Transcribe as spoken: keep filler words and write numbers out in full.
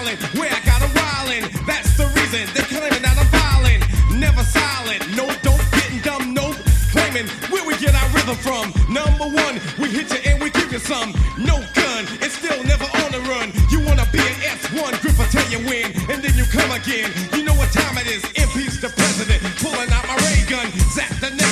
island where I got a wildin'. That's the reason they claiming that I'm violent. Never silent, no dope, getting dumb, nope. Claiming where we get our rhythm from. Number one, we hit you and we give you some. No gun, and still never on the run. You wanna be an S one, grip will tell you when, and then you come again. You know what time it is, impeach the president. Pulling out my ray gun, zap the neck.